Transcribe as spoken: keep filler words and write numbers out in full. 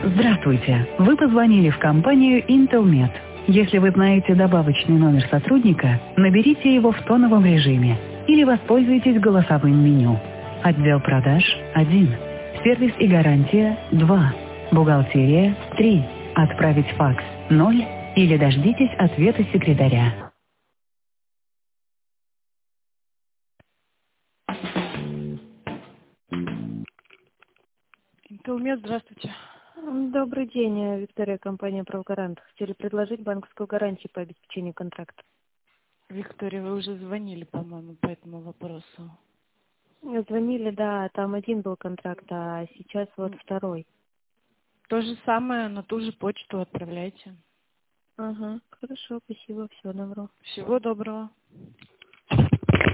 Здравствуйте! Вы позвонили в компанию Intelmet. Если вы знаете добавочный номер сотрудника, наберите его в тоновом режиме или воспользуйтесь голосовым меню. Отдел продаж– один. Сервис и гарантия– два. Бухгалтерия– три. Отправить факс– ноль. Или дождитесь ответа секретаря. Интелмет, здравствуйте. Добрый день, э, Виктория, компания «Правгарант». Хотели предложить банковскую гарантию по обеспечению контракта. Виктория, вы уже звонили, по-моему, по этому вопросу. Звонили, да, там один был контракт, а сейчас вот второй. То же самое, на ту же почту отправляйте. Ага, хорошо, спасибо, всего доброго. Всего доброго.